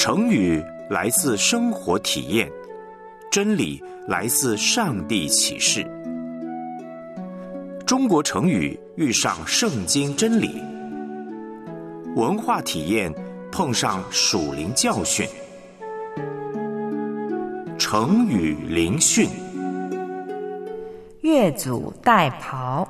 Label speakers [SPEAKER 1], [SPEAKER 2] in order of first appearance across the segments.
[SPEAKER 1] 成语来自生活体验，真理来自上帝启示。中国成语遇上圣经真理，文化体验碰上属灵教训。成语灵讯。
[SPEAKER 2] 越俎代庖。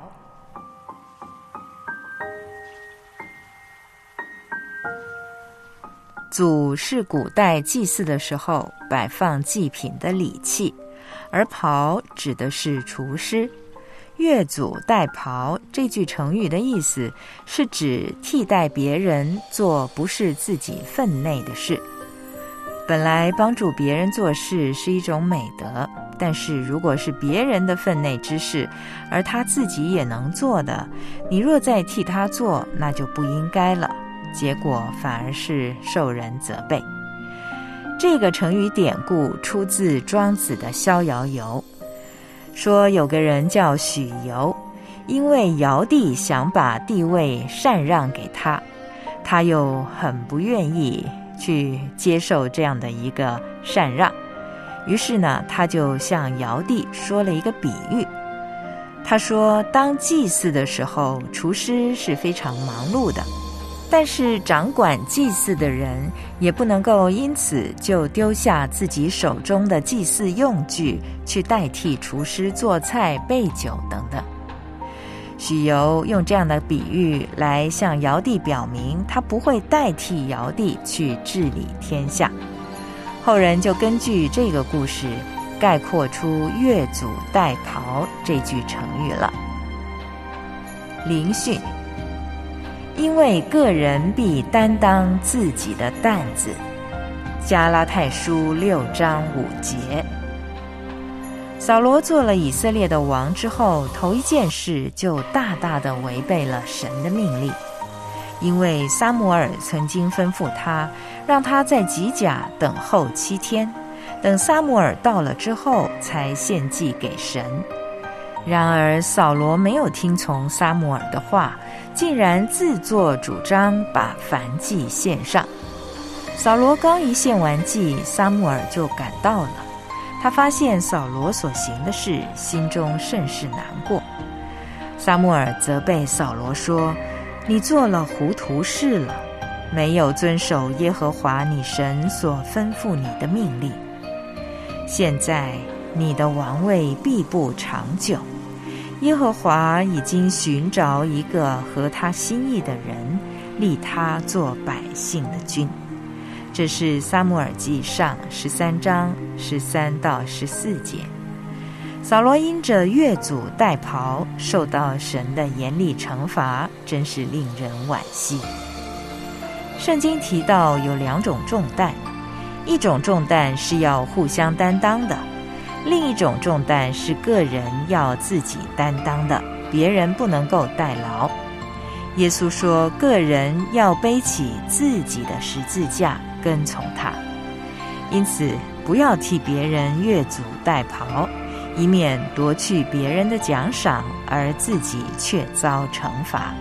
[SPEAKER 2] 俎是古代祭祀的时候摆放祭品的礼器，而庖指的是厨师。越俎代庖这句成语的意思是指替代别人做不是自己分内的事。本来帮助别人做事是一种美德，但是如果是别人的分内之事，而他自己也能做的，你若再替他做，那就不应该了，结果反而是受人责备。这个成语典故出自庄子的《逍遥游》，说有个人叫许由，因为尧帝想把帝位禅让给他，他又很不愿意去接受这样的一个禅让，于是呢，他就向尧帝说了一个比喻。他说，当祭祀的时候，厨师是非常忙碌的，但是掌管祭祀的人也不能够因此就丢下自己手中的祭祀用具去代替厨师做菜备酒等等。许由用这样的比喻来向尧帝表明，他不会代替尧帝去治理天下。后人就根据这个故事概括出越俎代庖这句成语了。灵训。因为个人必担当自己的担子。加拉太书6章5节。扫罗做了以色列的王之后，头一件事就大大的违背了神的命令，因为撒母耳曾经吩咐他，让他在吉甲等候7天，等撒母耳到了之后才献祭给神。然而扫罗没有听从撒母耳的话，竟然自作主张把燔祭献上。扫罗刚一献完祭，撒母耳就赶到了。他发现扫罗所行的事，心中甚是难过。撒母耳责备扫罗说，你做了糊涂事了，没有遵守耶和华你神所吩咐你的命令。现在你的王位必不长久，耶和华已经寻找一个合他心意的人，立他做百姓的君。这是撒母耳记上13章13到14节。扫罗因着越俎代庖，受到神的严厉惩罚，真是令人惋惜。圣经提到有2种重担，一种重担是要互相担当的，另一种重担是个人要自己担当的，别人不能够代劳。耶稣说，个人要背起自己的十字架跟从他。因此不要替别人越俎代庖，以免夺去别人的奖赏，而自己却遭惩罚。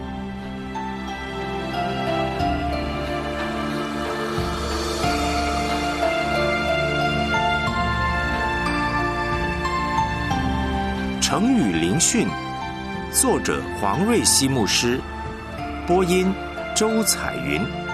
[SPEAKER 1] 成语灵讯，作者黄瑞希牧师，播音周彩云。